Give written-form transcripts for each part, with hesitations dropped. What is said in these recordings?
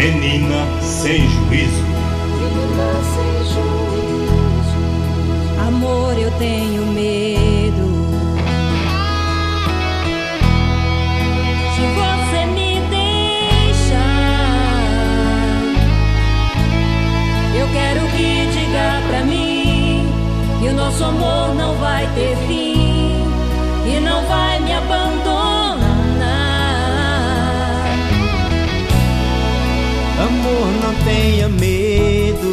menina sem juízo. Menina sem juízo. Amor, eu tenho medo. Se você me deixar, eu quero que diga pra mim que o nosso amor não vai ter fim e não vai me abandonar. Amor, não tenha medo.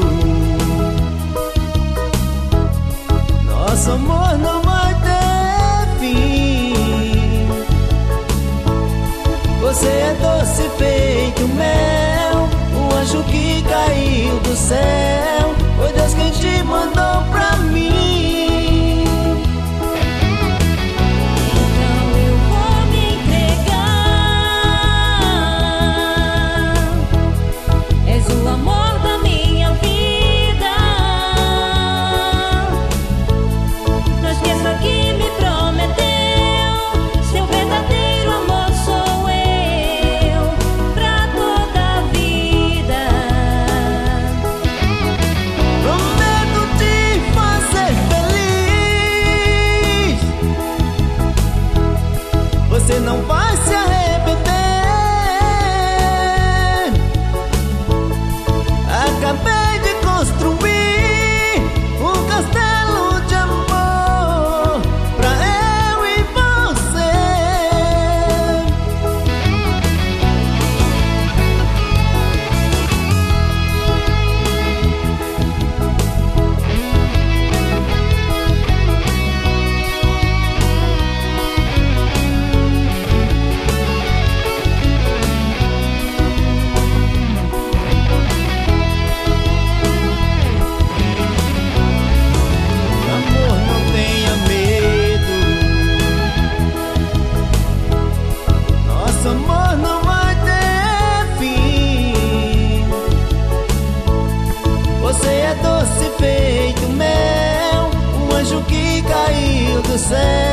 Nosso amor não vai ter fim. Você é doce feito mel, um anjo que caiu do céu. Foi Deus quem te mandou pra mim. Você não vai se arrepender. Acabei de construir um castelo de amor pra eu e você. Amor não vai ter fim. Você é doce feito mel, um anjo que caiu do céu.